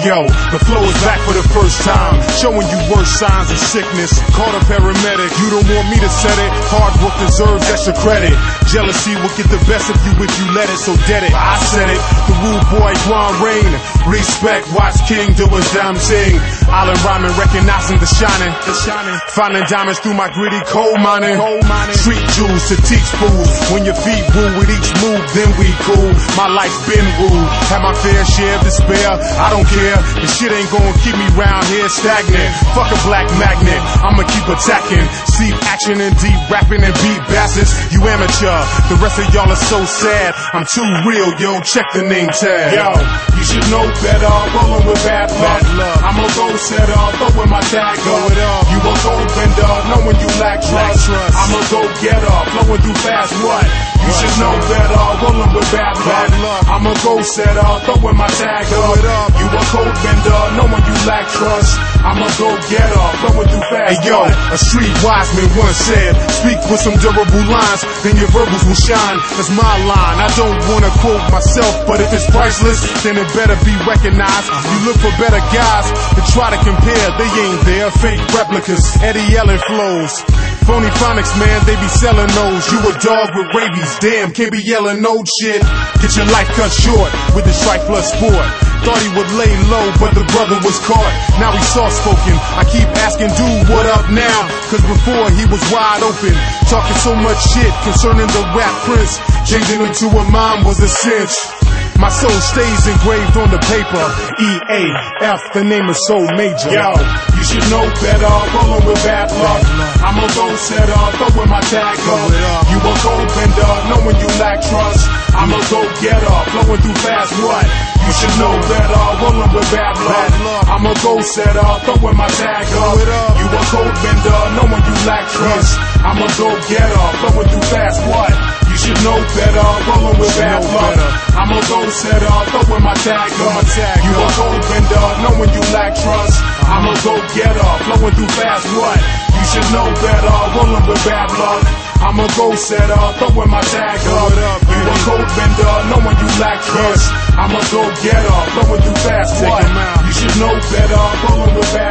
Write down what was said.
Yo, the flow is back for the first time, showing you worse signs of sickness. Call a paramedic, you don't want me to set it. Hard work deserves extra credit. Jealousy will get the best of you if you let it, so get it. I said it, the rude boy Juan Rain. Respect, watch King do his damn thing. Island rhyming, recognizing the shining. Finding diamonds through my gritty coal mining. Street jewels to teach fools. When your feet woo with each move, then we cool. My life's been rude, had my fair share of despair. I don't care, the shit ain't gonna keep me round here stagnant. Fuck a black magnet, I'ma keep attacking. See action and deep rapping and beat bastards. You amateur, the rest of y'all are so sad. I'm too real, yo, check the name tag. Yo, you should know better, rolling with bad luck. I'm a go setter, throwing my tag up. You a go bender, knowing you lack trust. I'm a go getter, flowing through fast, what? You should know better, rolling with bad luck. I'm a go setter, throwing my tag up. You a code bender, knowing you lack trust. I'm a go getter, flowing through fast. Hey yo, a street wise man once said, speak with some durable lines, then your verbals will shine. That's my line, I don't wanna quote myself, but if it's priceless, then it better be recognized. You look for better guys to try to compare, they ain't there. Fake replicas, Eddie Allen flows. Phony phonics, man, they be selling those. You a dog with rabies, damn, can't be yelling no shit. Get your life cut short with the strike plus sport. Thought he would lay low, but the brother was caught. Now he's soft-spoken, I keep asking, dude, what up now? Cause before he was wide open, talking so much shit concerning the rap prince. Changing into a mime was a cinch. My soul stays engraved on the paper. E-A-F, the name is so major. Yo, you should know better, rolling with bad luck. I'm a go setter, throwing my tag up. You a go bender, knowing you lack trust. I'm a go getter, flowing through fast, what? You should know better, rolling with bad luck. I'm a go setter, throwing my tag up. You a code bender, knowing you lack trust. I'm a go getter, flowing through fast, what? You should know better, rolling with bad luck. I'm a go setter, throwing my tag up. You a code bender, knowing you lack trust. I'm a go getter, flowing through fast, what? You should know better, rolling with bad luck. I'm a go setter, throwing my tag up. You a code bender, knowing you lack trust. I'm a go getter, flowing through fast, what? You should know better, rolling with bad luck.